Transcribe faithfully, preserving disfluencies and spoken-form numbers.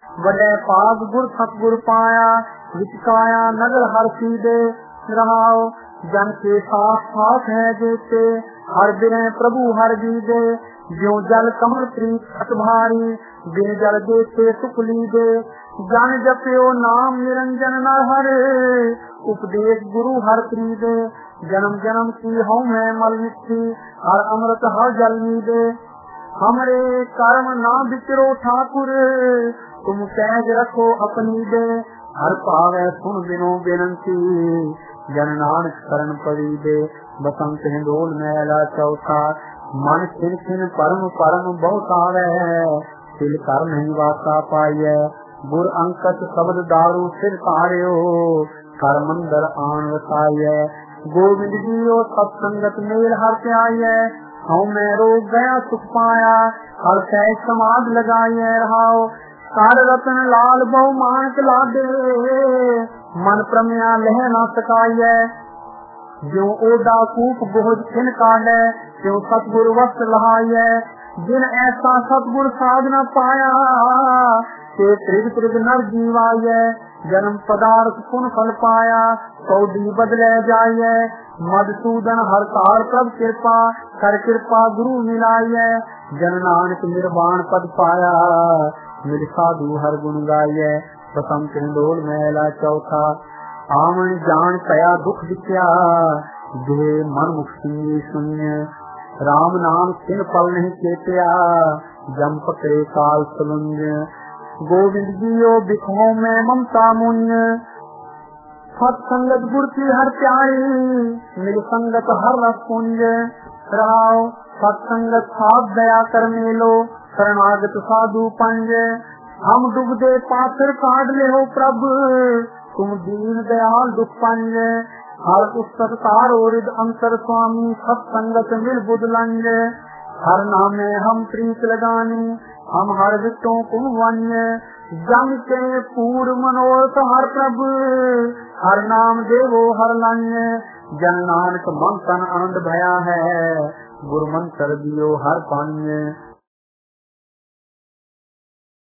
वडे पाग गुर सतगुर पाया, विच काया नगर हर सीधे रहाओ। जन के साथ साथ है जेते, हर बिने प्रभु हर दीदे। ज्यो जल कमल प्रीत खत भारी, बिन जल देते सुख लीदे। जन जप्यो नाम निरंजन न हर, उपदेश गुरु हर प्रीदे। जन्म जन्म की हूँ मैं मल मिट्टी, हर अमृत हर जल मीदे। हमरे कर्म ना बिचरो ठाकुर, तुम कैद रखो अपनी दे। हर पावे सुन बिनो बेनंती, जन नानक शरण पड़ी दे। बसंत हिंदोल मैला चौथा, मन खिन खिन परम परम बहुत आवे। तिल कर नहीं वासा पाइय, गुर अंकत शब्द दारू सिर तारियो। कर मंदर आन वसाइय, गोविंद जियो सत्संगत मेल हर त्याय। हूँ मैं रोग गया सुख पाया, हर सह समाध लगाइए रहाओ। कर रतन लाल बहु मानक लादे, मन प्रमया लह न सकाइए। जो ओदा कूप बोझ खिन काटे, जो सतगुर वस्त लहाइए। जिन ऐसा सतगुर साध न पाया, ते त्रिग त्रिग नर जीवाइए। जन्म पदार्थ पुन फल पाया, कौडी बदले जाइए। मधुसूदन हर कार प्रभ कृपा, कर कृपा गुरु मिलाइए। जन नानक निर्वाण पद पाया, मिल साधु हर गुण गाइए। बसंत हिंदोल मैला चौथा, आवन जान कया दुख दिखया। जे मन मुक्ति शून्य, राम नाम तिन पल नहीं चेतिया। जम पकड़े काल सलुंज, गोविंद जियो बिखो में ममता मुंज। सत्संगत गुर की हर प्यारी, मिल संगत हर रस पुंज। राव सत्संगत साध दया कर मेलो, शरणागत साधु पंज। हम डूबदे पाथर काट ले हो प्रभु, तुम दीन दयाल दुख पंज। हर पुस्तक तारो रिद अंतर स्वामी, सत्संगत मिल बुध लंज। हर नामे हम प्रीत लगानी, हम हर विटों को वन्य। जम के पूर मनोरथ हर प्रभु, हर नाम देवो हर लन्य। जन नानक मन तन आनंद भया है, गुरु मंत्र दियो हर पान्य।